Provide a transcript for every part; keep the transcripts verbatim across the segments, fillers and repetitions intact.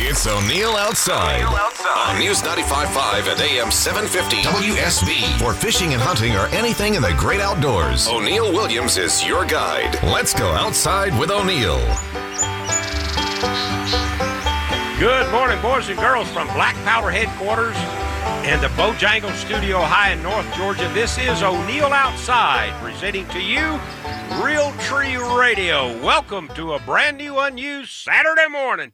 It's O'Neill Outside, O'Neill Outside on News ninety-five point five and A M seven fifty W S B. For fishing and hunting or anything in the great outdoors, O'Neill Williams is your guide. Let's go outside with O'Neill. Good morning, boys and girls, from Black Powder headquarters and the Bojangles Studio High in North Georgia. This is O'Neill Outside, presenting to you Real Tree Radio. Welcome to a brand new, unused Saturday morning.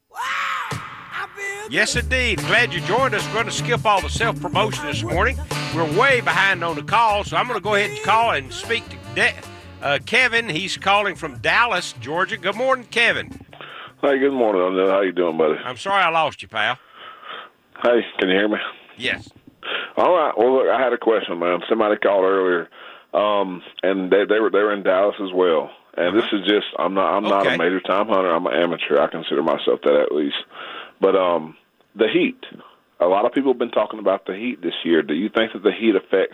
Yes, indeed. Glad you joined us. We're going to skip all the self-promotion this morning. We're way behind on the call, so I'm going to go ahead and call and speak to De- uh, Kevin. He's calling from Dallas, Georgia. Good morning, Kevin. Hey, good morning, O'Neill. How you doing, buddy? I'm sorry I lost you, pal. Hey, can you hear me? Yes. All right. Well, look, I had a question, man. Somebody called earlier, um, and they, they were they were in Dallas as well. And uh-huh. This is just I'm not I'm okay. not a major time hunter. I'm an amateur. I consider myself that at least. But um, the heat. A lot of people have been talking about the heat this year. Do you think that the heat affects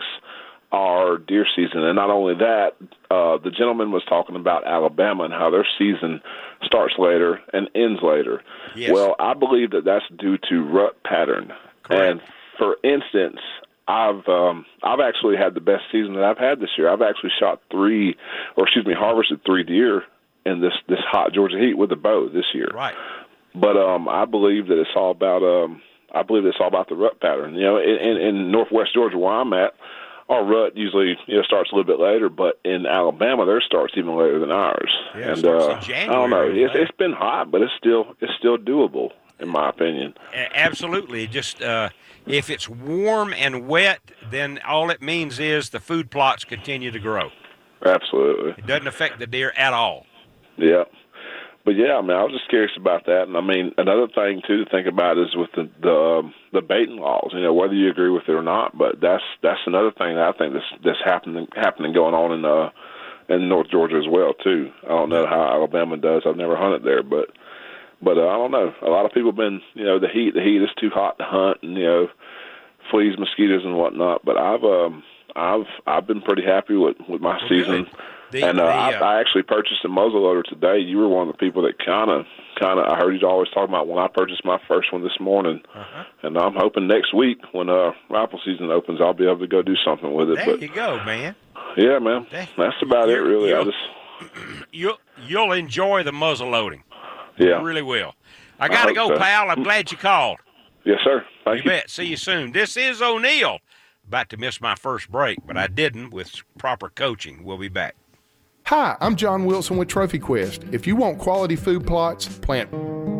our deer season? And not only that, uh, the gentleman was talking about Alabama and how their season starts later and ends later. Yes. Well, I believe that that's due to rut pattern. Correct. And for instance, I've um, I've actually had the best season that I've had this year. I've actually shot three, or excuse me, harvested three deer in this, this hot Georgia heat with a bow this year. Right. But um, I believe that it's all about um, I believe it's all about the rut pattern. You know, in, in, in northwest Georgia where I'm at, our rut usually you know starts a little bit later, but in Alabama theirs starts even later than ours. Yeah, and it starts uh, in January, I don't know, it's, right? it's been hot, but it's still it's still doable in my opinion. Absolutely. Just uh, if it's warm and wet, then all it means is the food plots continue to grow. Absolutely. It doesn't affect the deer at all. Yeah. But yeah, I mean, I was just curious about that, and I mean, another thing too to think about is with the the, um, the baiting laws. You know, whether you agree with it or not, but that's that's another thing that I think that's that's happening happening going on in uh in North Georgia as well too. I don't know how Alabama does. I've never hunted there, but but uh, I don't know. A lot of people have been, you know, the heat the heat is too hot to hunt, and you know, fleas, mosquitoes, and whatnot. But I've um I've I've been pretty happy with with my Well, season. good. The, and uh, the, I, uh, I actually purchased a muzzleloader today. You were one of the people that kind of, kind of. I heard you always talking about when I purchased my first one this morning, uh-huh. and I'm hoping next week when uh, rifle season opens, I'll be able to go do something with it. There but, you go, man. Yeah, man. There, That's about it, really. I you'll, just you'll you'll enjoy the muzzle loading. Yeah, you really will. I gotta I go, so. pal. I'm glad you called. Yes, sir. Thank You you. bet. See you soon. This is O'Neill. About to miss my first break, but I didn't with proper coaching. We'll be back. Hi, I'm John Wilson with Trophy Quest. If you want quality food plots, plant.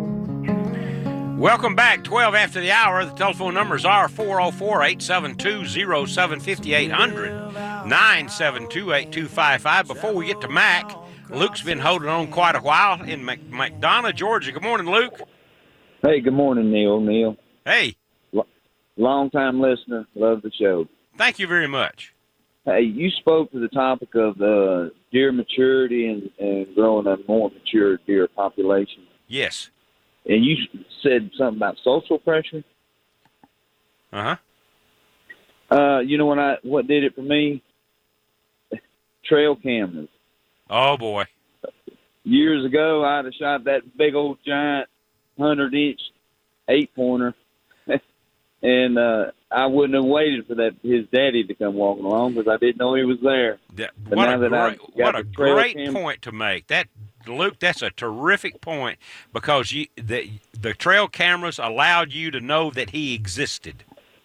Welcome back. twelve after the hour. The telephone numbers are four oh four, eight seven two, oh seven five oh, eight hundred, nine seven two, eight two five five. Before we get to Mac, Luke's been holding on quite a while in Mc- McDonough, Georgia. Good morning, Luke. Hey, good morning, Neil. Neil. Hey. L- long-time listener. Love the show. Thank you very much. Hey, you spoke to the topic of the deer maturity and, and growing a more mature deer population. Yes. And you said something about social pressure. Uh-huh. Uh, you know what I what did it for me? Trail cameras. Oh, boy. Years ago, I'd have shot that big old giant hundred-inch eight-pointer, and uh, I wouldn't have waited for that his daddy to come walking along because I didn't know he was there. That, But what now a that great, I've got what the a trail great cam- point to make. That Luke, that's a terrific point because you the the trail cameras allowed you to know that he existed.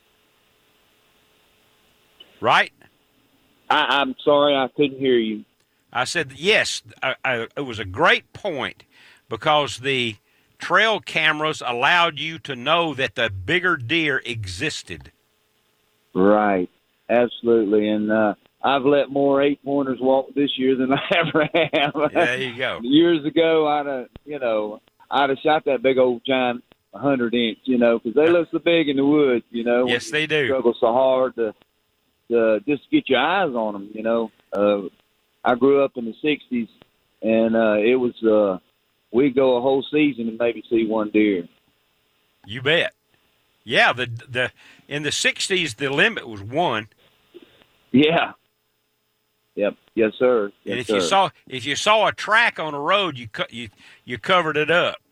Right? I, I'm sorry I couldn't hear you. I said yes. I, I, it was a great point because the trail cameras allowed you to know that the bigger deer existed. Right, absolutely, and uh, I've let more eight-pointers walk this year than I ever have. There you go. Years ago, I'd have, you know, I'd have shot that big old giant hundred-inch, you know, because they look so big in the woods, you know. Yes, they do. Struggle so hard to, to just get your eyes on them, you know. Uh, I grew up in the sixties, and uh, it was uh, we'd go a whole season and maybe see one deer. You bet. Yeah, the the in the sixties the limit was one. Yeah. Yep. Yes, sir. Yes, and if sir. you saw if you saw a track on a road, you cu- you you covered it up.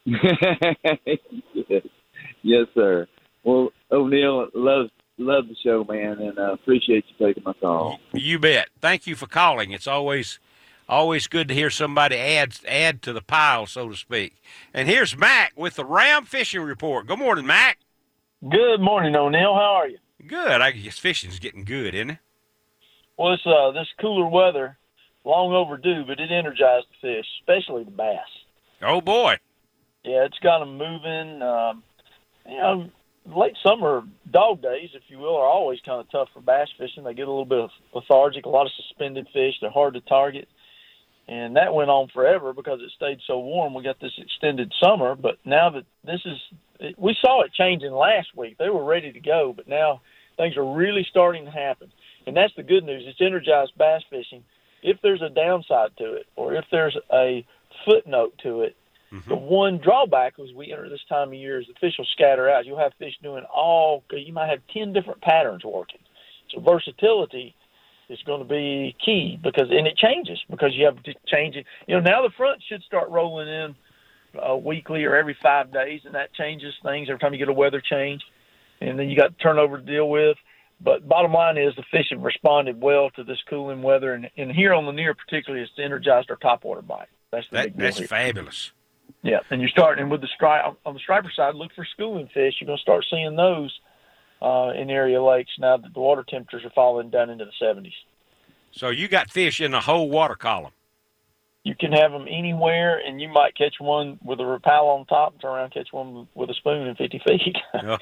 yes. yes, sir. Well, O'Neill, love love the show, man, and uh, appreciate you taking my call. You bet. Thank you for calling. It's always always good to hear somebody add add to the pile, so to speak. And here's Mac with the Ram Fishing Report. Good morning, Mac. Good morning, O'Neill. How are you? Good. I guess fishing's getting good, isn't it? Well, it's, uh, this cooler weather, long overdue, but it energized the fish, especially the bass. Oh, boy. Yeah, it's got them moving. Um, you know, late summer dog days, if you will, are always kind of tough for bass fishing. They get a little bit lethargic, a lot of suspended fish. They're hard to target. And that went on forever because it stayed so warm. We got this extended summer, but now that this is – we saw it changing last week. They were ready to go, but now things are really starting to happen. And that's the good news. It's energized bass fishing. If there's a downside to it or if there's a footnote to it, mm-hmm. the one drawback as we enter this time of year is the fish will scatter out. You'll have fish doing all – you might have ten different patterns working. So versatility – it's going to be key because, and it changes because you have to change it. You know, now the front should start rolling in uh, weekly or every five days, and that changes things every time you get a weather change. And then you got turnover to deal with. But bottom line is the fish have responded well to this cooling weather, and, and here on Lanier particularly, it's energized our topwater bite. That's the that, big deal That's here. Fabulous. Yeah, and you're starting with the stripe on the striper side. Look for schooling fish. You're going to start seeing those. Uh, in area lakes now that the water temperatures are falling down into the seventies. So you got fish in the whole water column. You can have them anywhere, and you might catch one with a repel on top and turn around and catch one with a spoon in fifty feet. Oh.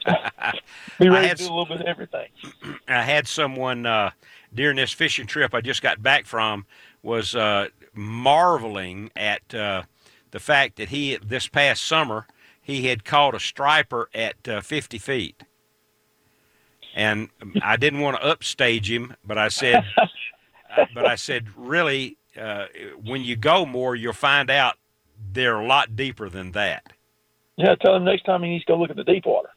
Be ready to do a little bit of everything. I had someone uh, during this fishing trip I just got back from was uh, marveling at uh, the fact that he, this past summer, he had caught a striper at uh, fifty feet. And I didn't want to upstage him, but I said, uh, but I said, really, uh, when you go more, you'll find out they're a lot deeper than that. Yeah, tell him next time he needs to go look at the deep water.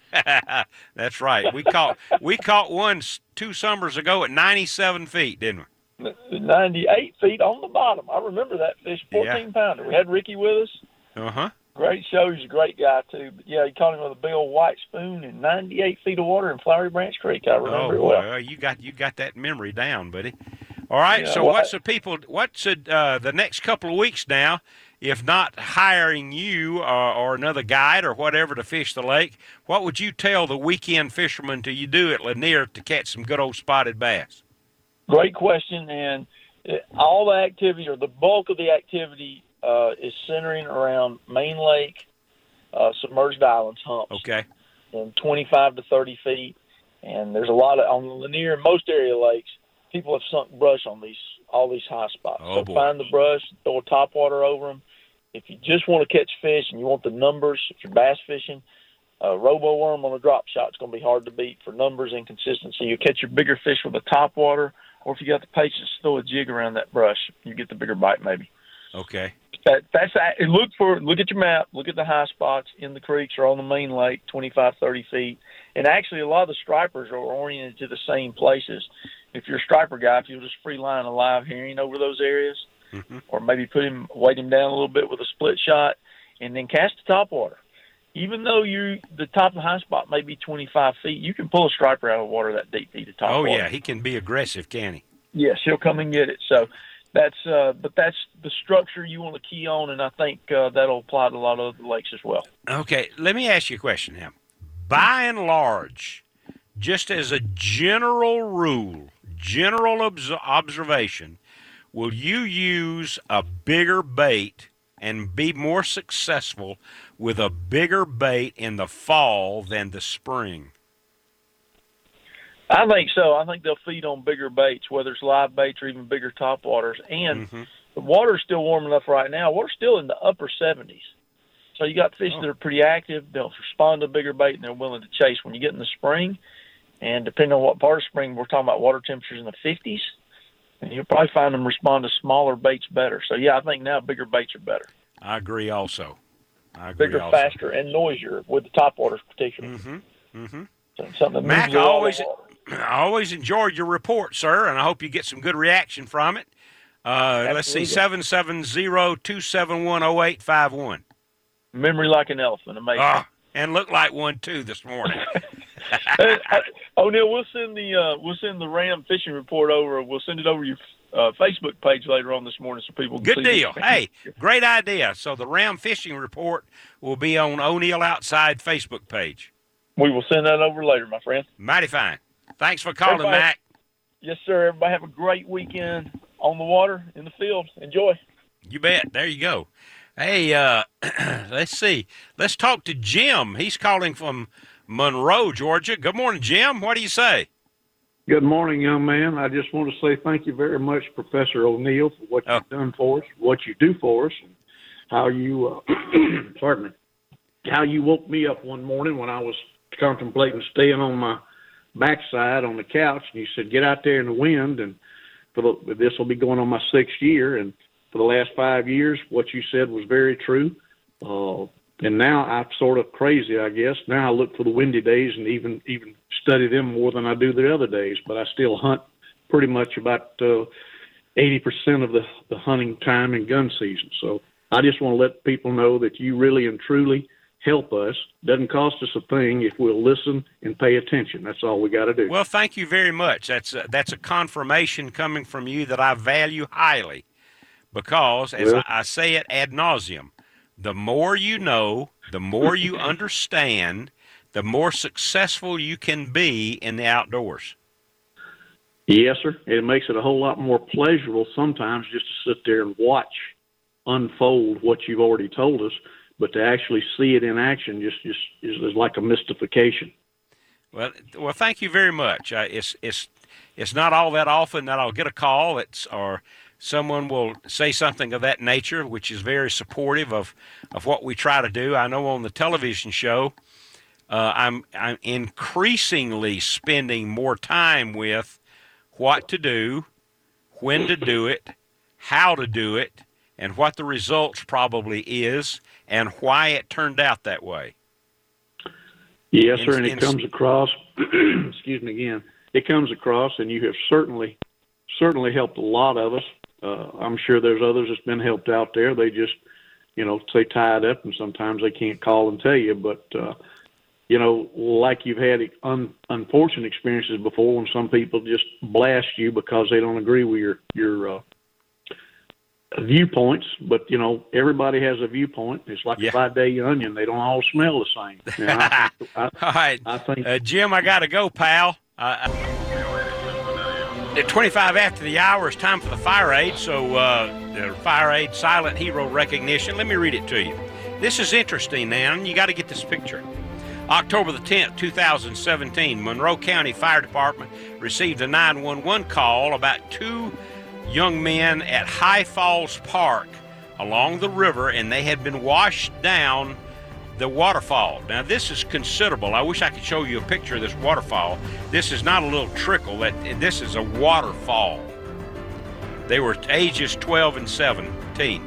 That's right. We caught we caught one two summers ago at ninety-seven feet, didn't we? ninety-eight feet on the bottom. I remember that fish, fourteen yeah. pounder. We had Ricky with us. Uh huh. Great show. He's a great guy, too. But, yeah, he caught him with a big old white spoon in ninety-eight feet of water in Flowery Branch Creek. I remember oh, it well. well. You got you got that memory down, buddy. All right, yeah, so well, what's the people, what's the, uh, the next couple of weeks now, if not hiring you or, or another guide or whatever to fish the lake, what would you tell the weekend fishermen to you do at Lanier to catch some good old spotted bass? Great question, and all the activity or the bulk of the activity Uh, is centering around main lake, uh, submerged islands, humps. Okay. And twenty-five to thirty feet. And there's a lot of, on the Lanier and most area lakes, people have sunk brush on these, all these high spots. Oh, so boy. Find the brush, throw a top water over them. If you just want to catch fish and you want the numbers, if you're bass fishing, a robo worm on a drop shot is going to be hard to beat for numbers and consistency. You catch your bigger fish with a top water, or if you got the patience to throw a jig around that brush, you get the bigger bite maybe. Okay. That, that's look for look at your map, look at the high spots in the creeks or on the main lake, twenty-five, thirty feet. And actually, a lot of the stripers are oriented to the same places. If you're a striper guy, if you'll just free line a live herring over those areas, mm-hmm. or maybe put him, weight him down a little bit with a split shot, and then cast the top water. Even though you the top of the high spot may be twenty-five feet, you can pull a striper out of the water that deep, to top oh, water. Oh yeah, he can be aggressive, can he? Yes, he'll come and get it. So. That's, uh, but that's the structure you want to key on, and I think uh, that'll apply to a lot of other lakes as well. Okay, let me ask you a question now. By and large, just as a general rule, general obs- observation, will you use a bigger bait and be more successful with a bigger bait in the fall than the spring? I think so. I think they'll feed on bigger baits, whether it's live baits or even bigger topwaters. And mm-hmm. the water's still warm enough right now. We're still in the upper seventies. So you got fish oh. that are pretty active. They'll respond to bigger bait, and they're willing to chase. When you get in the spring, and depending on what part of spring, we're talking about water temperatures in the fifties, and you'll probably find them respond to smaller baits better. So, yeah, I think now bigger baits are better. I agree also. I agree Bigger, also. faster, and noisier with the topwaters particularly. Mm-hmm. Mm-hmm. So something that Mac, moves I with all always... the water. I always enjoyed your report, sir, and I hope you get some good reaction from it. Uh, let's see, seven seven zero, two seven one, zero eight five one. Memory like an elephant. Amazing. Oh, and looked like one too this morning. Hey, I, O'Neill, we'll send the uh, we'll send the Ram fishing report over. We'll send it over your uh, Facebook page later on this morning so people can Good see. deal. Hey, great idea. So the Ram fishing report will be on O'Neill Outside Facebook page. We will send that over later, my friend. Mighty fine. Thanks for calling, Everybody, Mac. Yes, sir. Everybody have a great weekend on the water, in the field. Enjoy. You bet. There you go. Hey, uh, let's see. Let's talk to Jim. He's calling from Monroe, Georgia. Good morning, Jim. What do you say? Good morning, young man. I just want to say thank you very much, Professor O'Neill, for what you've oh. done for us, what you do for us, and how you, uh, pardon me, how you woke me up one morning when I was contemplating staying on my backside on the couch, and you said, get out there in the wind, and for the, this will be going on my sixth year, and for the last five years, what you said was very true. Uh, and now I'm sort of crazy, I guess. Now I look for the windy days and even even study them more than I do the other days. But I still hunt pretty much about uh, eighty percent of the, the hunting time in gun season. So I just want to let people know that you really and truly help us. Doesn't cost us a thing if we'll listen and pay attention. That's all we got to do. Well, thank you very much. That's a, that's a confirmation coming from you that I value highly. Because, as well, I, I say it ad nauseum, the more you know, the more you understand, the more successful you can be in the outdoors. Yes, sir. It makes it a whole lot more pleasurable sometimes just to sit there and watch unfold what you've already told us, but to actually see it in action just, just is, is like a mystification. Well, well, thank you very much. Uh, it's it's it's not all that often that I'll get a call. It's or someone will say something of that nature, which is very supportive of, of what we try to do. I know on the television show, uh, I'm I'm increasingly spending more time with what to do, when to do it, how to do it, and what the results probably is, and why it turned out that way. Yes, in, sir, and in, it comes across, excuse me again, it comes across, and you have certainly, certainly helped a lot of us. Uh, I'm sure there's others that's been helped out there. They just, you know, stay tied up, and sometimes they can't call and tell you. But, uh, you know, like you've had un- unfortunate experiences before when some people just blast you because they don't agree with your, your uh, viewpoints. But, you know, everybody has a viewpoint. It's like yeah. a five-day onion. They don't all smell the same. You know, I think, I, all right. I think, uh, Jim, I got to go, pal. Uh, At twenty-five after the hour, it's time for the fire aid. So uh, the fire aid silent hero recognition. Let me read it to you. This is interesting, man. You got to get this picture. October the tenth, two thousand seventeen, Monroe County Fire Department received a nine one one call about two young men at High Falls Park along the river, and they had been washed down the waterfall. Now, this is considerable. I wish I could show you a picture of this waterfall. This is not a little trickle. That this is a waterfall. They were ages twelve and seventeen.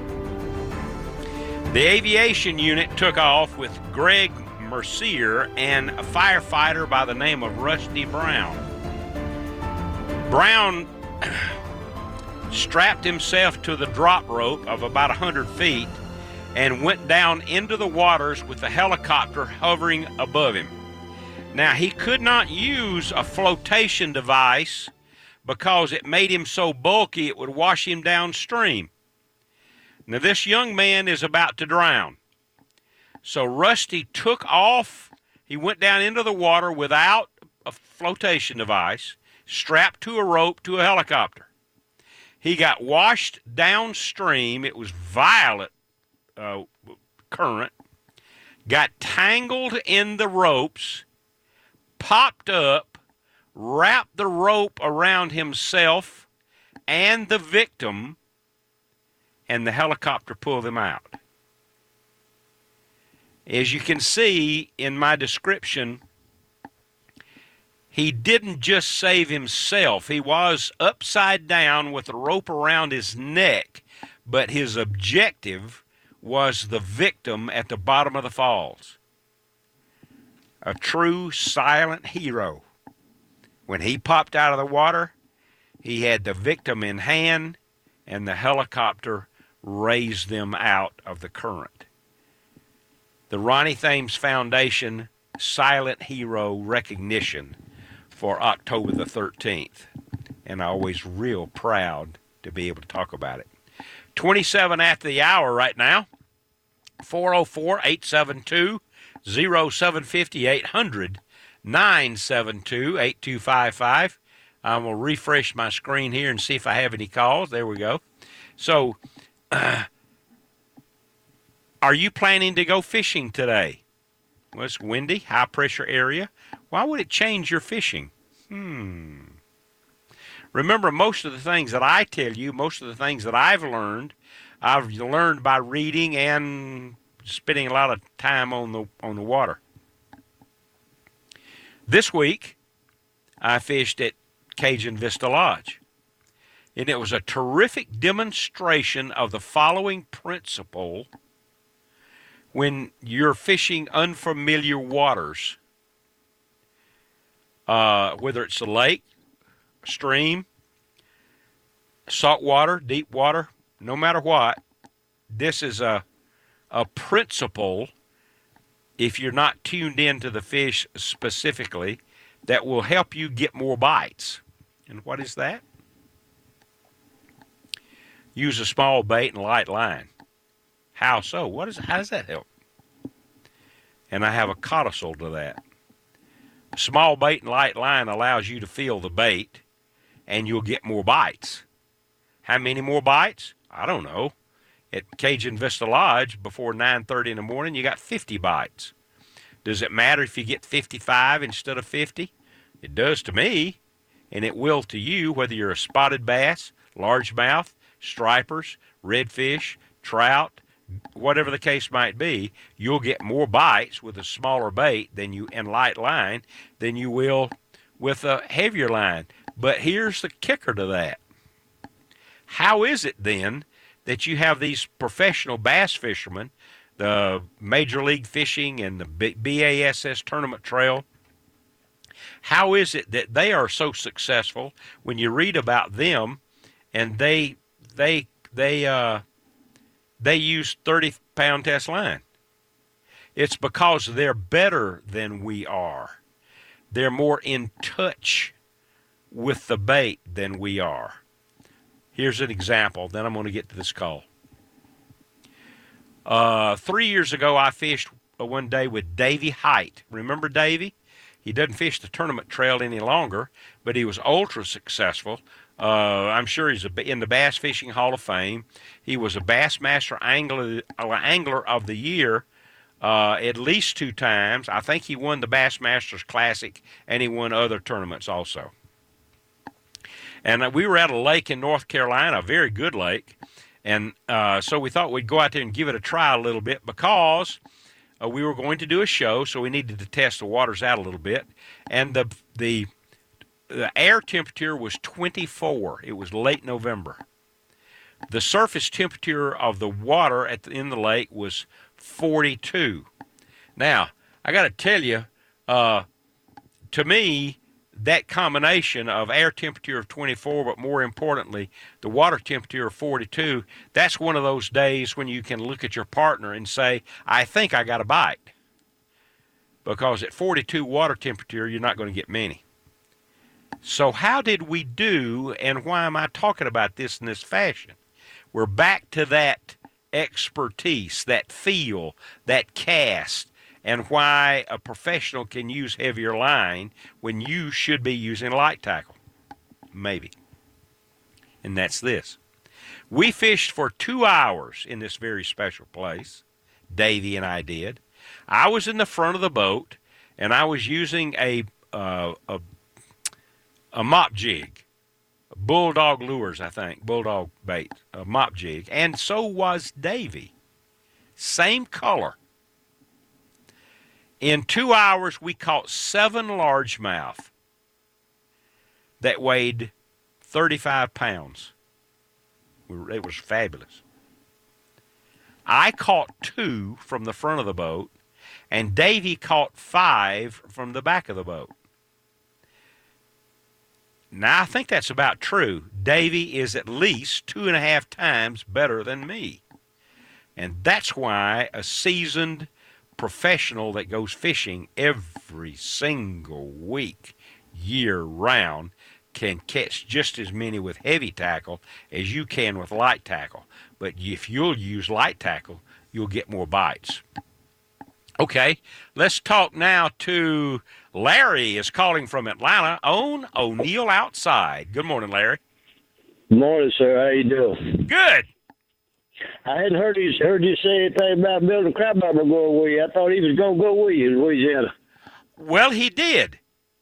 The aviation unit took off with Greg Mercier and a firefighter by the name of Rusty Brown. Brown strapped himself to the drop rope of about one hundred feet and went down into the waters with the helicopter hovering above him. Now, he could not use a flotation device because it made him so bulky it would wash him downstream. Now, this young man is about to drown. So Rusty took off. He went down into the water without a flotation device, strapped to a rope to a helicopter. He got washed downstream. It was violent uh, current. Got tangled in the ropes, popped up, wrapped the rope around himself and the victim, and the helicopter pulled him out. As you can see in my description, he didn't just save himself. He was upside down with a rope around his neck, but his objective was the victim at the bottom of the falls. A true silent hero. When he popped out of the water, he had the victim in hand, and the helicopter raised them out of the current. the Ronnie Thames Foundation Silent Hero Recognition for October the thirteenth. And I'm always real proud to be able to talk about it. twenty-seven after the hour right now. four oh four, eight seven two, oh seven five oh, eight hundred, nine seven two, eight two five five. I'm going to refresh my screen here and see if I have any calls. There we go. So, uh, are you planning to go fishing today? Well, it's windy, high pressure area. Why would it change your fishing? Hmm. Remember, most of the things that I tell you, most of the things that I've learned, I've learned by reading and spending a lot of time on the on the water. This week, I fished at Cajun Vista Lodge, and it was a terrific demonstration of the following principle when you're fishing unfamiliar waters, uh, whether it's a lake, stream, salt water, deep water, no matter what. This is a a principle, if you're not tuned into the fish specifically, that will help you get more bites. And what is that? Use a small bait and light line. How so? What is? How does that help? And I have a codicil to that. Small bait and light line allows you to feel the bait, and you'll get more bites. How many more bites? I don't know. At Cajun Vista Lodge, before nine thirty in the morning, you got fifty bites. Does it matter if you get fifty-five instead of fifty? It does to me, and it will to you, whether you're a spotted bass, largemouth, stripers, redfish, trout, whatever the case might be. You'll get more bites with a smaller bait than you and light line than you will with a heavier line. But here's the kicker to that. How is it then that you have these professional bass fishermen, the Major League Fishing and the B A S S Tournament Trail? How is it that they are so successful when you read about them and they they they uh they use thirty pound test line? It's because they're better than we are. They're more in touch with the bait than we are. Here's an example, then I'm going to get to this call. Uh, three years ago, I fished one day with Davey Height. Remember Davey? He doesn't fish the tournament trail any longer, but he was ultra successful. Uh, I'm sure he's a, in the Bass Fishing Hall of Fame. He was a Bassmaster Angler, uh, Angler of the Year uh, at least two times. I think he won the Bassmasters Classic, and he won other tournaments also. And uh, we were at a lake in North Carolina, a very good lake, and uh, so we thought we'd go out there and give it a try a little bit because uh, we were going to do a show, so we needed to test the waters out a little bit. And the the the air temperature was twenty-four. It was late November. The surface temperature of the water at the, in the lake was forty-two. Now, I got to tell you, uh, to me, that combination of air temperature of twenty-four, but more importantly, the water temperature of forty-two, that's one of those days when you can look at your partner and say, I think I got a bite. Because at forty-two water temperature, you're not going to get many. So how did we do, and why am I talking about this in this fashion? We're back to that expertise, that feel, that cast, and why a professional can use heavier line when you should be using light tackle. Maybe. And that's this. We fished for two hours in this very special place. Davey and I did. I was in the front of the boat, and I was using a uh, a, a mop jig. Bulldog lures, I think. Bulldog bait. A mop jig. And so was Davey. Same color. In two hours, we caught seven largemouth that weighed thirty-five pounds. It was fabulous. I caught two from the front of the boat, and Davey caught five from the back of the boat. Now, I think that's about true. Davey is at least two and a half times better than me. And that's why a seasoned professional that goes fishing every single week, year round, can catch just as many with heavy tackle as you can with light tackle. But if you'll use light tackle, you'll get more bites. Okay, let's talk now to Larry is calling from Atlanta on O'Neill Outside. Good morning, Larry. Good morning, sir. How you doing? Good. I hadn't heard you heard you say anything about building crabapple going with you. I thought he was going to go with you in Louisiana. Well, he did.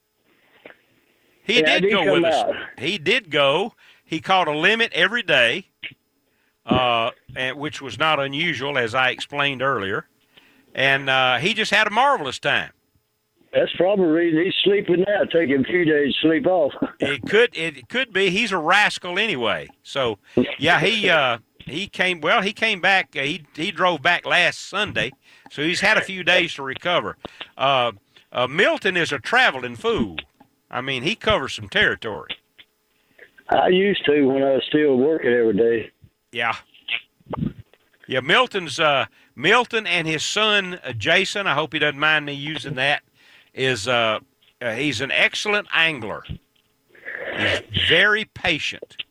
He yeah, did go with out. us. He did go. He caught a limit every day, uh, and, which was not unusual, as I explained earlier. And uh, he just had a marvelous time. That's probably the reason he's sleeping now, taking a few days to sleep off. It could it could be. He's a rascal anyway. So, yeah, he uh, he came, well, he came back. Uh, he, he drove back last Sunday, so he's had a few days to recover. Uh, uh, Milton is a traveling fool. I mean, he covers some territory. I used to when I was still working every day. Yeah. Yeah, Milton's uh, Milton and his son uh, Jason. I hope he doesn't mind me using that. Is uh, uh, he's an excellent angler. He's very patient.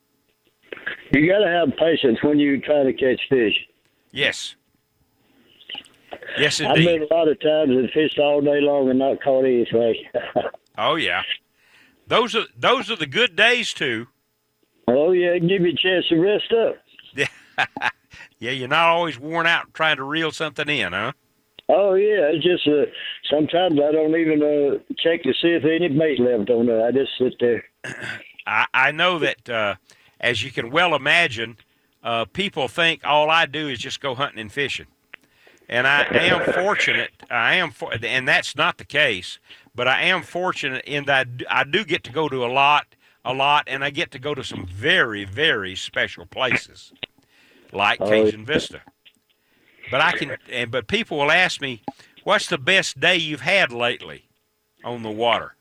You got to have patience when you try to catch fish. Yes. Yes, indeed. I've been a lot of times and fished all day long and not caught anything. Oh yeah, those are those are the good days too. Oh yeah, give you a chance to rest up. Yeah. Yeah, you're not always worn out trying to reel something in, huh? Oh, yeah. It's just uh, sometimes I don't even uh, check to see if any bait left on there. I just sit there. I, I know that, uh, as you can well imagine, uh, people think all I do is just go hunting and fishing. And I am fortunate. I am, for, and that's not the case, but I am fortunate in that I do get to go to a lot, a lot, and I get to go to some very, very special places. Like Cajun Vista. But I can, and but people will ask me, what's the best day you've had lately on the water?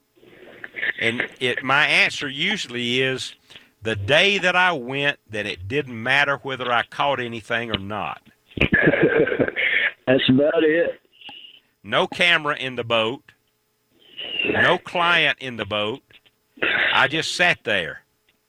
And it, my answer usually is the day that I went that it didn't matter whether I caught anything or not. That's about it. No camera in the boat. No client in the boat. I just sat there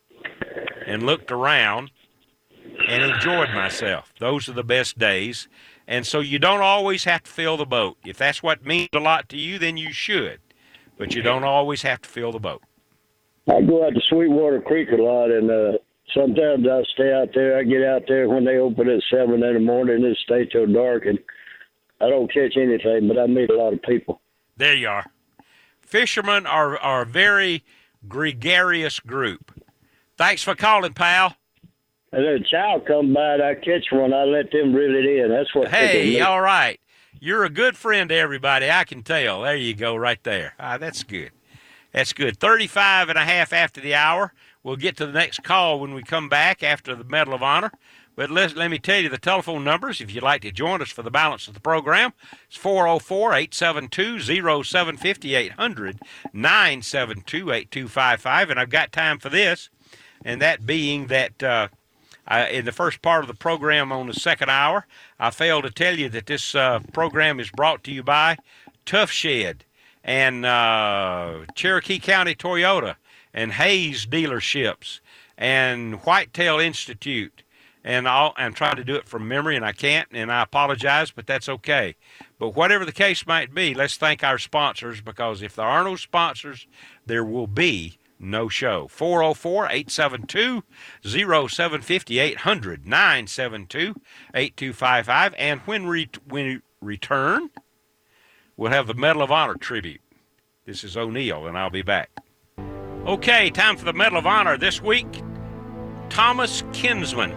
and looked around and enjoyed myself. Those are the best days. And so you don't always have to fill the boat. If that's what means a lot to you, then you should. But you don't always have to fill the boat. I go out to Sweetwater Creek a lot, and uh, sometimes I stay out there. I get out there when they open at seven in the morning and stay till dark, and I don't catch anything, but I meet a lot of people. There you are. Fishermen are, are a very gregarious group. Thanks for calling, pal. And then a child come by and I catch one, I let them reel it in. That's what. Hey, all right. You're a good friend to everybody, I can tell. There you go, right there. Ah, that's good. That's good. thirty-five and a half after the hour. We'll get to the next call when we come back after the Medal of Honor. But let, let me tell you the telephone numbers if you'd like to join us for the balance of the program. It's four oh four, eight seven two, oh seven five oh, eight hundred, nine seven two, eight two five five. And I've got time for this, and that being that uh, I, in the first part of the program on the second hour, I failed to tell you that this uh, program is brought to you by Tough Shed and uh, Cherokee County Toyota and Hayes Dealerships and Whitetail Institute. And I'll, I'm trying to do it from memory, and I can't, and I apologize, but that's okay. But whatever the case might be, let's thank our sponsors, because if there are no sponsors, there will be no show. four oh four, eight seven two, oh seven five oh, eight hundred, nine seven two, eight two five five. And when we, when we return, we'll have the Medal of Honor tribute. This is O'Neill, and I'll be back. Okay, time for the Medal of Honor this week. Thomas Kinsman.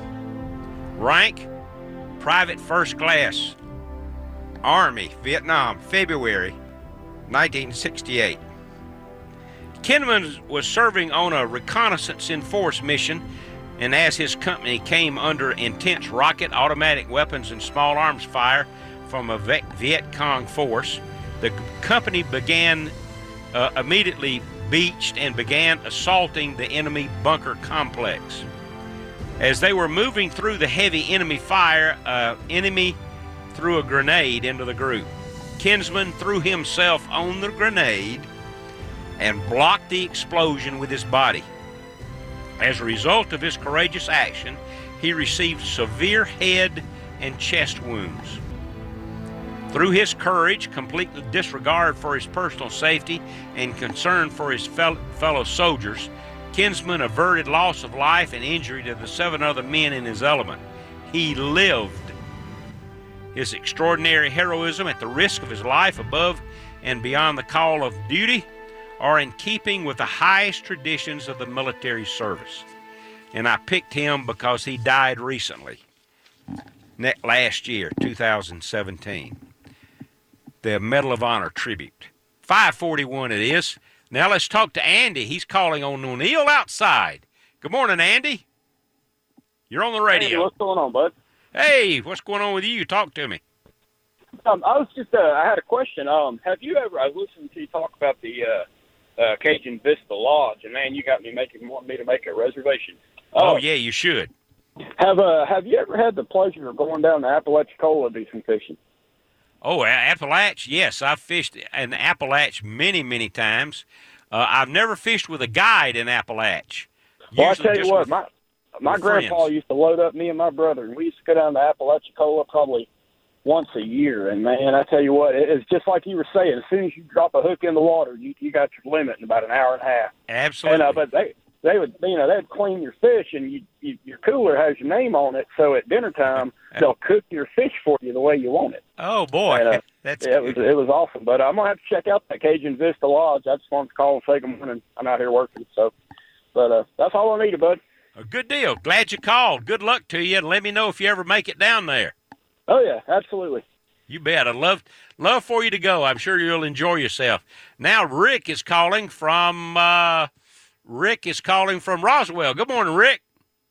Rank, Private First Class. Army, Vietnam, February nineteen sixty-eight. Kinsman was serving on a reconnaissance in force mission, and as his company came under intense rocket, automatic weapons, and small arms fire from a Viet Cong force, the company began uh, immediately beached and began assaulting the enemy bunker complex. As they were moving through the heavy enemy fire, uh, enemy threw a grenade into the group. Kinsman threw himself on the grenade and blocked the explosion with his body. As a result of his courageous action, he received severe head and chest wounds. Through his courage, complete disregard for his personal safety, and concern for his fellow soldiers, Kinsman averted loss of life and injury to the seven other men in his element. He lived. His extraordinary heroism at the risk of his life above and beyond the call of duty are in keeping with the highest traditions of the military service. And I picked him because he died recently, last year, two thousand seventeen. The Medal of Honor tribute. five forty-one it is. Now let's talk to Andy. He's calling on O'Neill outside. Good morning, Andy. You're on the radio. Hey, what's going on, bud? Hey, what's going on with you? Talk to me. Um, I was just, uh, I had a question. Um, have you ever, I was listening to you talk about the uh, uh, Cajun Vista Lodge, and man, you got me making, want me to make a reservation. Oh, uh, yeah, you should. Have uh, Have you ever had the pleasure of going down to Apalachicola to do some fishing? Oh, Appalach, yes. I've fished in Appalach many, many times. Uh, I've never fished with a guide in Appalach. Well, I tell you what, my my grandpa friends. used to load up me and my brother, and we used to go down to Apalachicola probably once a year. And man, I tell you what, it's just like you were saying. As soon as you drop a hook in the water, you you got your limit in about an hour and a half. Absolutely. And, uh, but they they would, you know, they'd clean your fish, and you, you, your cooler has your name on it. So at dinner time, they'll cook your fish for you the way you want it. Oh boy, and, uh, that's yeah, it was it was awesome. But I'm gonna have to check out that Cajun Vista Lodge. I just wanted to call and say good morning. I'm out here working, so. But uh, that's all I needed, bud. A good deal. Glad you called. Good luck to you, and let me know if you ever make it down there. Oh yeah, absolutely. You bet. I'd love love for you to go. I'm sure you'll enjoy yourself. Now Rick is calling from uh, Rick is calling from Roswell. Good morning, Rick.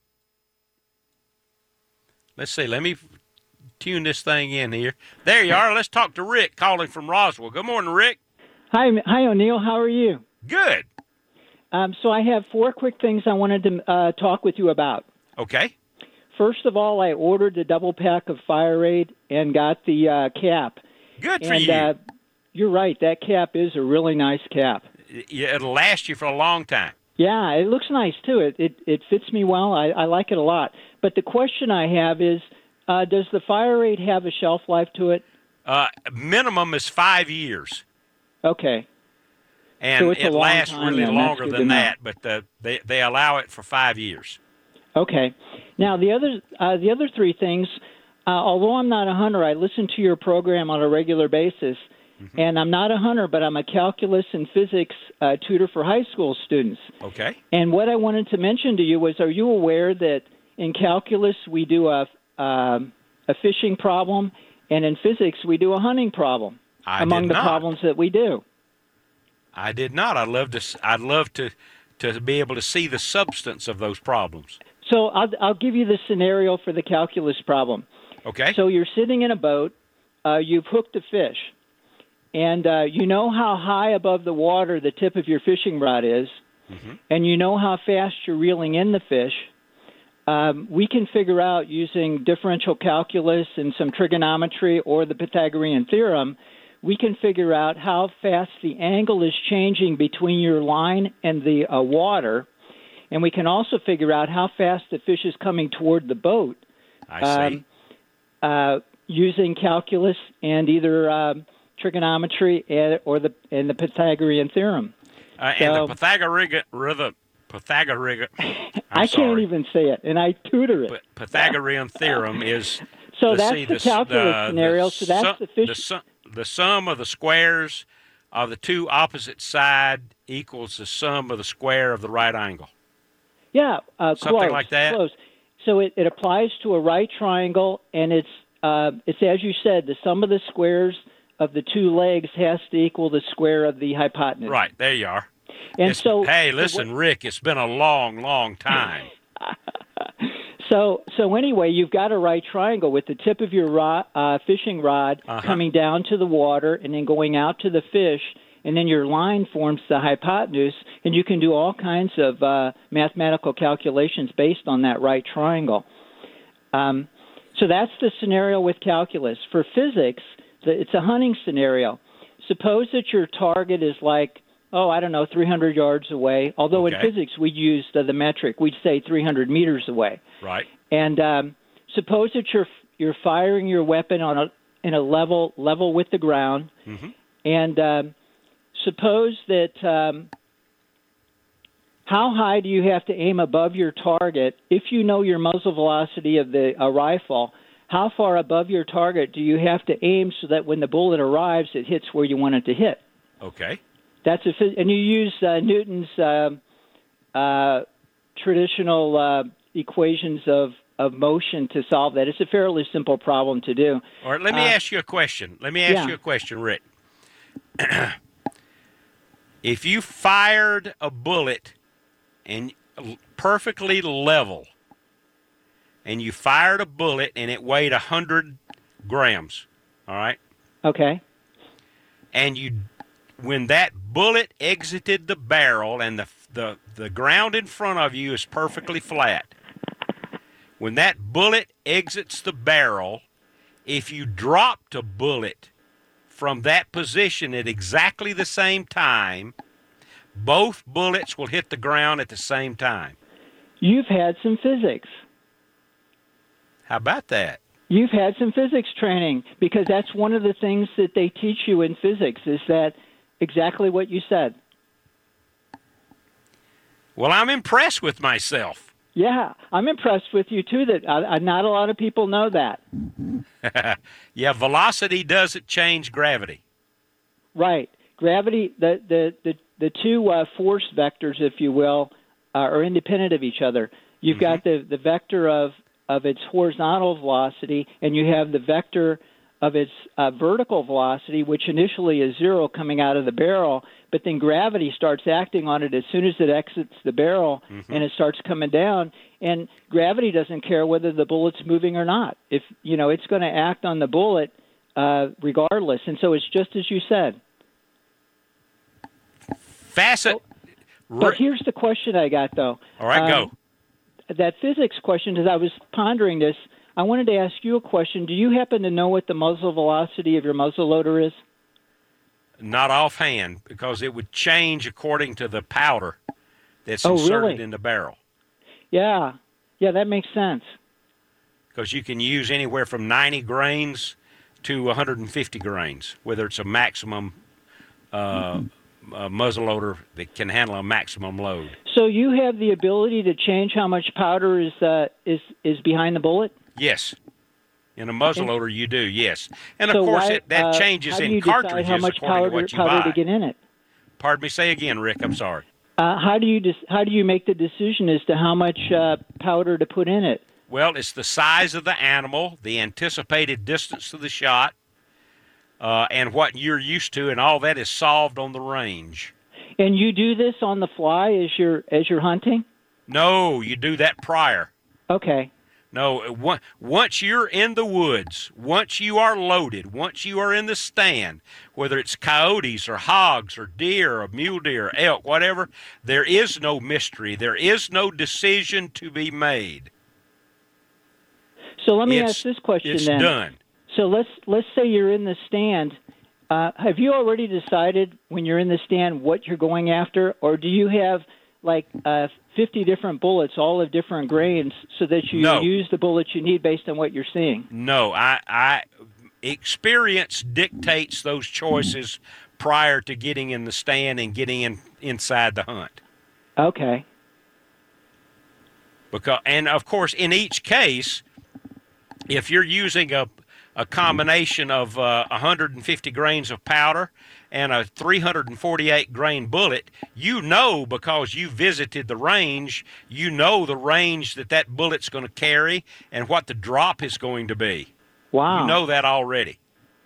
Let's see. Let me tune this thing in here. There you are. Let's talk to Rick calling from Roswell. Good morning, Rick. Hi, hi, O'Neill. How are you? Good. Um, so I have four quick things I wanted to uh, talk with you about. Okay. First of all, I ordered the double pack of Fire Aid and got the uh, cap. Good for and, you. Uh, you're right. That cap is a really nice cap. Yeah, it'll last you for a long time. Yeah, it looks nice, too. It it, it fits me well. I, I like it a lot. But the question I have is, uh, does the Fire Aid have a shelf life to it? Uh, minimum is five years. Okay. And so it's it a long lasts time, really then. longer That's good than to know. that, but the, they they allow it for five years. Okay. Now the other uh, the other three things. Uh, although I'm not a hunter, I listen to your program on a regular basis, mm-hmm. and I'm not a hunter, but I'm a calculus and physics uh, tutor for high school students. Okay. And what I wanted to mention to you was, are you aware that in calculus we do a um, a fishing problem, and in physics we do a hunting problem? I among did the not. problems that we do. I did not. I'd love to. I'd love to, to be able to see the substance of those problems. So I'll, I'll give you the scenario for the calculus problem. Okay. So you're sitting in a boat. Uh, you've hooked a fish, and uh, you know how high above the water the tip of your fishing rod is, mm-hmm. and you know how fast you're reeling in the fish. Um, we can figure out using differential calculus and some trigonometry or the Pythagorean theorem. We can figure out how fast the angle is changing between your line and the uh, water, and we can also figure out how fast the fish is coming toward the boat. I see. Um, uh, using calculus and either um, trigonometry and, or the and the Pythagorean theorem. Uh, so, and the Pythagorean, the Pythagorean. I sorry. can't even say it, and I tutor it. P- Pythagorean theorem is. So let's that's see, the the, calculus the, scenario. The so that's sum, the fish. The sum, the sum of the squares of the two opposite side equals the sum of the square of the right angle. Yeah, uh, something close, like that. Close. So it, it applies to a right triangle, and it's uh, it's as you said, the sum of the squares of the two legs has to equal the square of the hypotenuse. Right, there you are. And It's- so, hey, so listen, what- Rick, it's been a long, long time. So, so anyway, you've got a right triangle with the tip of your rod, uh, fishing rod Uh-huh. coming down to the water and then going out to the fish, and then your line forms the hypotenuse, and you can do all kinds of uh, mathematical calculations based on that right triangle. Um, So that's the scenario with calculus. For physics, it's a hunting scenario. Suppose that your target is like, oh, I don't know, three hundred yards away. Although Okay. in physics we use the, the metric. We'd say three hundred meters away. Right. And um, suppose that you're you're firing your weapon on a in a level level with the ground. Mm-hmm. And um, suppose that um, how high do you have to aim above your target if you know your muzzle velocity of the a rifle? How far above your target do you have to aim so that when the bullet arrives, it hits where you want it to hit? Okay. That's a phys- and you use uh, Newton's uh, uh, traditional uh, equations of, of motion to solve that. It's a fairly simple problem to do. All right, let me Uh, ask you a question. Let me ask yeah. you a question, Rick. If you fired a bullet and perfectly level, and you fired a bullet and it weighed one hundred grams, all right? Okay. And you, when that bullet exited the barrel and the, the, the ground in front of you is perfectly flat, when that bullet exits the barrel, if you dropped a bullet from that position at exactly the same time, both bullets will hit the ground at the same time. You've had some physics. How about that? You've had some physics training, because that's one of the things that they teach you in physics, is that exactly what you said. Well, I'm impressed with myself. Yeah, I'm impressed with you, too, that uh, not a lot of people know that. Yeah, velocity doesn't change gravity. Right. Gravity, the, the, the, the two uh, force vectors, if you will, uh, are independent of each other. You've Mm-hmm. got the, the vector of, of its horizontal velocity, and you have the vector of its uh, vertical velocity, which initially is zero coming out of the barrel, but then gravity starts acting on it as soon as it exits the barrel, Mm-hmm. and it starts coming down. And gravity doesn't care whether the bullet's moving or not. If you know, it's going to act on the bullet uh, regardless. And so it's just as you said. Facet. But here's the question I got, though. All right, Um, That physics question, as I was pondering this, I wanted to ask you a question. Do you happen to know what the muzzle velocity of your muzzle loader is? Not offhand, because it would change according to the powder that's Oh, inserted really? in the barrel. Yeah. Yeah, that makes sense. Because you can use anywhere from ninety grains to one hundred fifty grains, whether it's a maximum uh, uh, muzzle loader that can handle a maximum load. So you have the ability to change how much powder is uh, is is behind the bullet? Yes. In a muzzle Okay. loader, you do, yes. And, of So course, why, it, that uh, changes how do in you decide cartridges how much according powder, to what you powder buy. to get in it? Pardon me, say again, Rick, I'm sorry. Uh, how do you dis- how do you make the decision as to how much uh, powder to put in it? Well, it's the size of the animal, the anticipated distance to the shot, uh, and what you're used to, and all that is solved on the range. And you do this on the fly as you're as you're hunting? No, you do that prior. Okay. No, on- once you're in the woods, once you are loaded, once you are in the stand, whether it's coyotes or hogs or deer or mule deer, elk, whatever, there is no mystery. There is no decision to be made. So let me It's- ask this question it's then. done. So let's let's say you're in the stand. Uh, have you already decided when you're in the stand what you're going after, or do you have like uh, fifty different bullets, all of different grains, so that you No. use the bullets you need based on what you're seeing? No, I, I experience dictates those choices prior to getting in the stand and getting in inside the hunt. Okay. Because, and of course, in each case, if you're using a a combination of uh, one hundred fifty grains of powder and a three hundred forty-eight grain bullet, you know, because you visited the range, you know the range that that bullet's going to carry and what the drop is going to be. Wow. You know that already.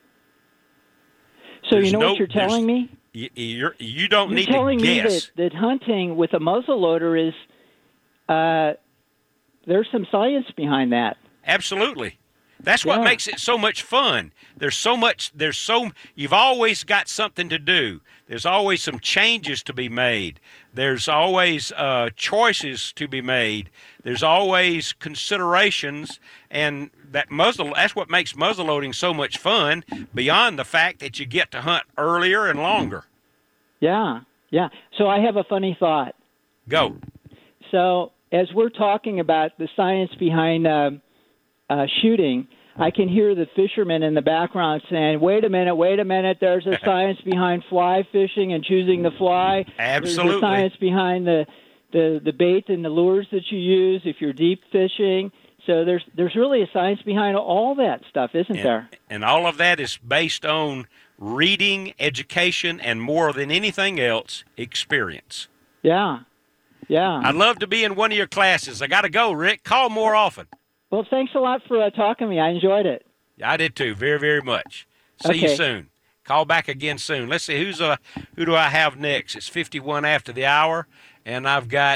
So There's you know no- what you're there's- telling me? You, you're, you don't You're need telling to me guess. that, that hunting with a muzzle loader is uh, there's some science behind that. Absolutely. That's what Yeah. makes it so much fun. There's so much, there's so, you've always got something to do. There's always some changes to be made. There's always uh, choices to be made. There's always considerations, and that muzzle. That's what makes muzzle loading so much fun. Beyond the fact that you get to hunt earlier and longer. Yeah, yeah. So I have a funny thought. Go. So as we're talking about the science behind uh, uh, shooting, I can hear the fishermen in the background saying, wait a minute, wait a minute, there's a science behind fly fishing and choosing the fly. Absolutely. There's a science behind the, the, the bait and the lures that you use if you're deep fishing. So there's there's really a science behind all that stuff, isn't and, there? And all of that is based on reading, education, and more than anything else, experience. Yeah, yeah. I'd love to be in one of your classes. I got to go, Rick. Call more often. Well, thanks a lot for uh, talking to me. I enjoyed it. I did too, very, very much. See Okay. you soon. Call back again soon. Let's see, who's uh, who do I have next? It's fifty-one after the hour, and I've got,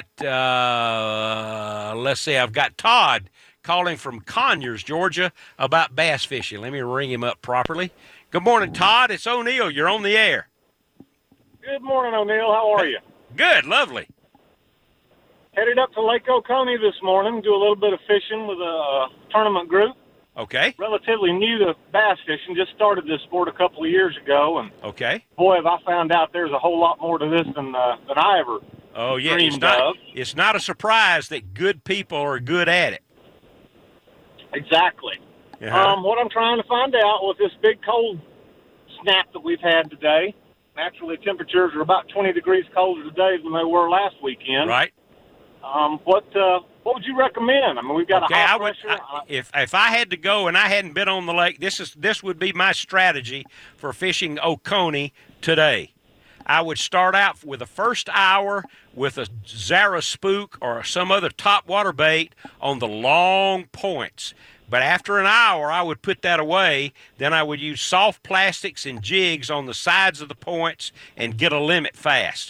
uh, let's see, I've got Todd calling from Conyers, Georgia, about bass fishing. Let me ring him up properly. Good morning, Todd. It's O'Neill. You're on the air. Good morning, O'Neill. How are you? Good, lovely. Headed up to Lake Oconee this morning, do a little bit of fishing with a uh, tournament group. Okay. Relatively new to bass fishing, just started this sport a couple of years ago, and Okay. boy, have I found out there's a whole lot more to this than uh, than I ever Oh, yeah. dreamed It's not, of. it's not a surprise that good people are good at it. Exactly. Uh-huh. Um, what I'm trying to find out with this big cold snap that we've had today, naturally temperatures are about twenty degrees colder today than they were last weekend. Right. Um, what uh, what would you recommend? I mean, we've got Okay, a high I would, pressure. I, if if I had to go and I hadn't been on the lake, this is this would be my strategy for fishing Oconee today. I would start out with the first hour with a Zara spook or some other top water bait on the long points. But after an hour, I would put that away. Then I would use soft plastics and jigs on the sides of the points and get a limit fast.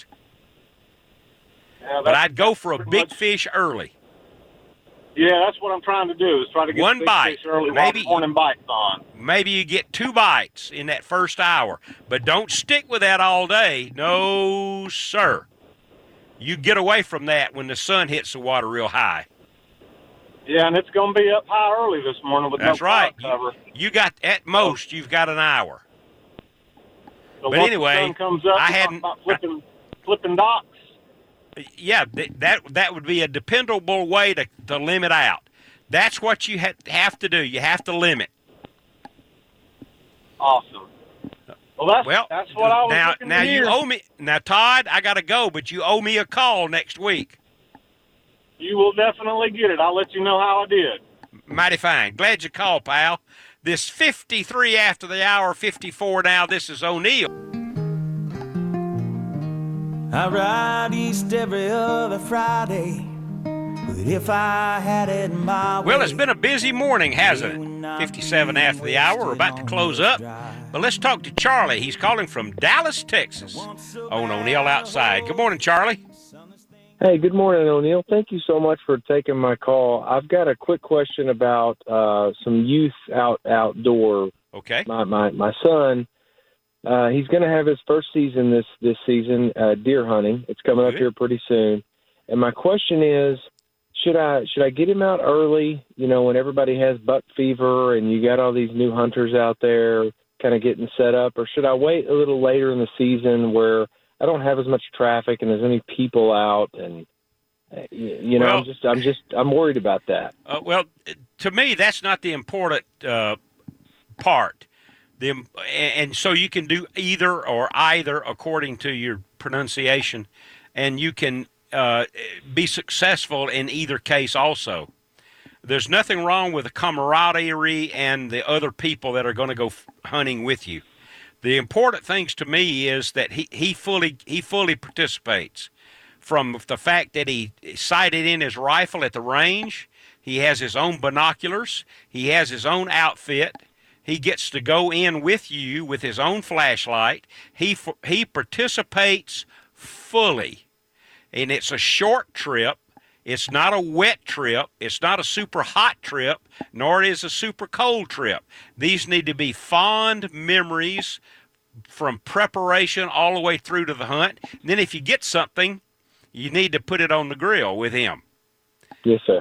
Yeah, But I'd go for a pretty big much- fish early. Yeah, that's what I'm trying to do, is try to get One the big bite, fish early maybe- while the morning bites on. Maybe you get two bites in that first hour, but don't stick with that all day. No, sir. You get away from that when the sun hits the water real high. Yeah, and it's going to be up high early this morning with That's no right. cloud cover. You got, at most, you've got an hour. So but once anyway, the sun comes up, I we're hadn't- talking about flipping, flipping docks. Yeah, th- that that would be a dependable way to, to limit out. That's what you ha- have to do. You have to limit. Awesome. Well, that's Well, that's what I was now, looking now to hear. you owe me. Now, Todd, I got to go, but you owe me a call next week. You will definitely get it. I'll let you know how I did. Mighty fine. Glad you called, pal. This fifty-three after the hour, fifty-four now. This is O'Neill. I ride east every other Friday, but if I had it my way. Well, it's been a busy morning, hasn't it? fifty-seven after the hour. We're about to close up. But let's talk to Charlie. He's calling from Dallas, Texas, on O'Neill Outside. Good morning, Charlie. Hey, good morning, O'Neill. Thank you so much for taking my call. I've got a quick question about uh, some youth out outdoor. Okay. My my, my son, uh, he's going to have his first season this this season, uh, deer hunting. It's coming up Good. here pretty soon. And my question is, should I should I get him out early? You know, when everybody has buck fever and you got all these new hunters out there, kind of getting set up, or should I wait a little later in the season where I don't have as much traffic and there's any people out, and uh, you, you know, Well- I'm just, I'm just, I'm worried about that. Uh, well, to me, that's not the important uh, part. The, and so you can do either or either according to your pronunciation, and you can uh, be successful in either case also. There's nothing wrong with the camaraderie and the other people that are going to go f- hunting with you. The important things to me is that he, he fully he fully participates, from the fact that he sighted in his rifle at the range. He has his own binoculars. He has his own outfit. He gets to go in with you with his own flashlight. He f- he participates fully, and it's a short trip. It's not a wet trip. It's not a super hot trip, nor is a super cold trip. These need to be fond memories from preparation all the way through to the hunt. And then if you get something, you need to put it on the grill with him. Yes, sir.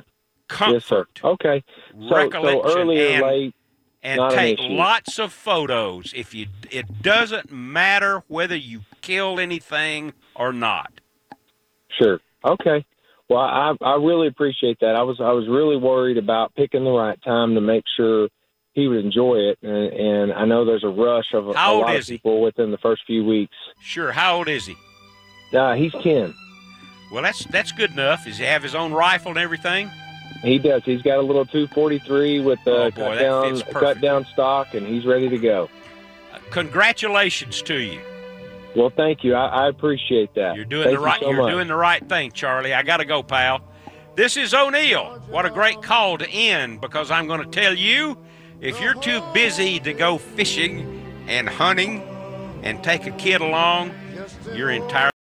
comfort. Yes, sir. Okay. So, so recollection, early or and, late, and not take an issue. lots of photos. If you, it doesn't matter whether you killed anything or not. Sure. Okay. Well, I I really appreciate that. I was I was really worried about picking the right time to make sure he would enjoy it, and, and I know there's a rush of a, a How old lot of is he? people within the first few weeks. Sure. How old is he? Uh, he's ten. Well, that's that's good enough. Does he have his own rifle and everything? He does. He's got a little two forty-three with the Oh, boy, cut that down fits cut perfect. down stock, and he's ready to go. Uh, congratulations to you. Well, thank you. I, I appreciate that. You're doing Thank the you right. so You're much. doing the right thing, Charlie. I got to go, pal. This is O'Neill. What a great call to end, because I'm going to tell you, if you're too busy to go fishing and hunting and take a kid along, you're entirely